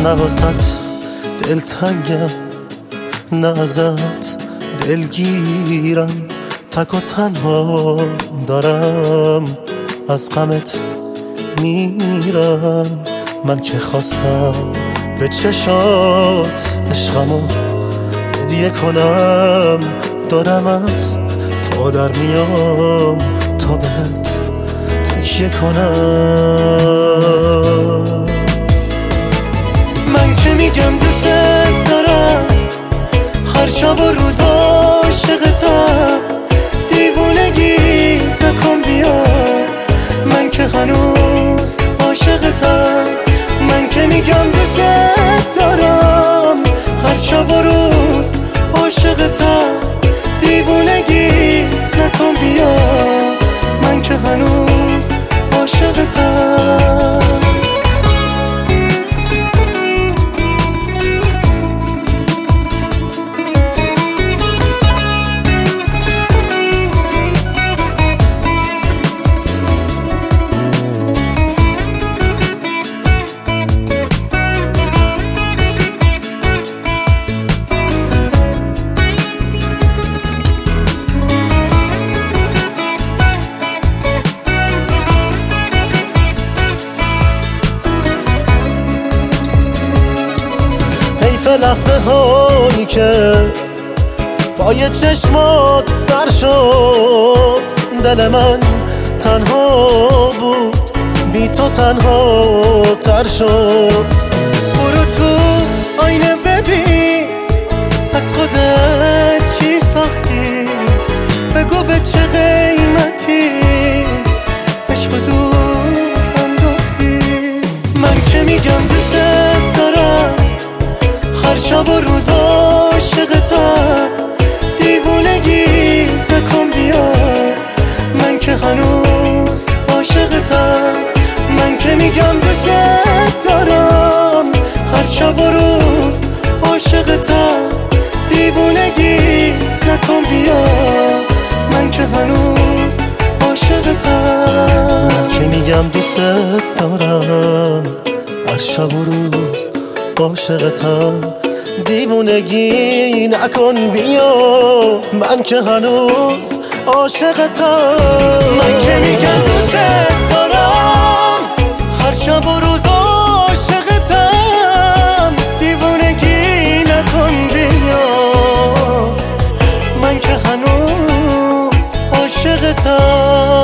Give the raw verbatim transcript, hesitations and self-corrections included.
نه واسط دلتنگم، نه ازت دلگیرم، تک و تنها دارم از غمت میرم. من که خواستم به چشات عشقمو هدیه کنم، دارم از تو در میام تا بهت تکیه کنم. من که میگم دوست دارم، هر شب و روز عاشقتم، دیوونگی نکن بیا، من که هنوز عاشقتم. من که میگم دوست دارم، هر شب و روز عاشقتم، دیوونگی نکن بیا، من که هنوز عاشقتم. لحظه هایی که پای چشمات سر شد، دل من تنها بود، بی تو تنها تر شد. برو تو آینه ببین، از خودت چی ساختی، بگو به چه قیمتی عشق دور انداختی. من که میگم دوست دارم، هر شب و روز عاشقتم، دیوونگی نکن بیا، من که هنوز عاشقتم. من که میگم دوست دارم، هر شب و روز عاشقتم، دیوونگی نکن بیا، من که هنوز عاشقتم. من که میگم دوست دارم، هر شب و روز عاشقتم، دیوونگی نکن بیا، من که هنوز عاشقتم. من که میگم دوست دارم، هر شب و روز عاشقتم، دیوونگی نکن بیا، من که هنوز عاشقتم.